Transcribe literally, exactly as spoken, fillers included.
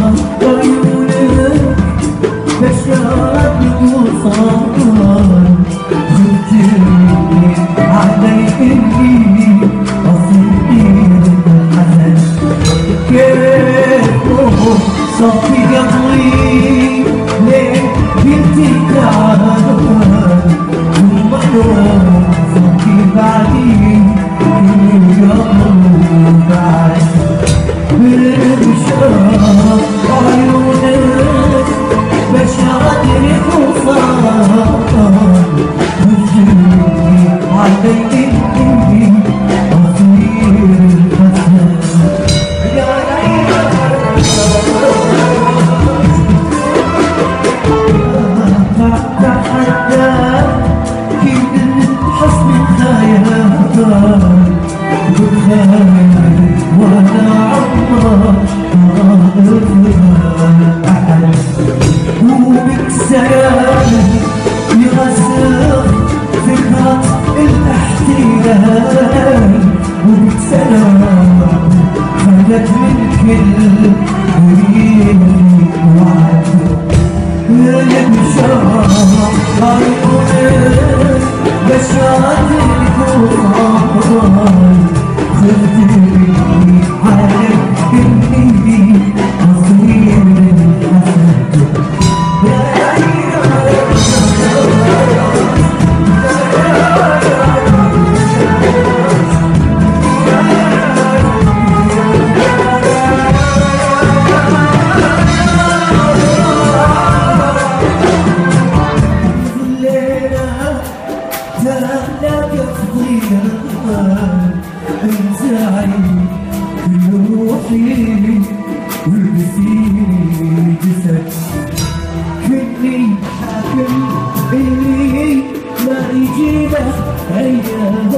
عيونك بشرت وصار خدتني علي إني أصير الحزن كيف صفي قلبي ليه بنتي تعال ومحروم صفي بعدي يوم بعد بالبشرة عيونك بشرتني وصار خدتني علي إني أصير الحزن وانا عمرك وبك سلام يرسخ فكرة الاحتلال وبك سلام خلت من كل وريد وعد المشاعر عيونك بشرتك وصار خدتني عليك إني أصير الحسد انزعي كل روحي والبسيني جسد كني حاكم اللي ما يجيبه عيال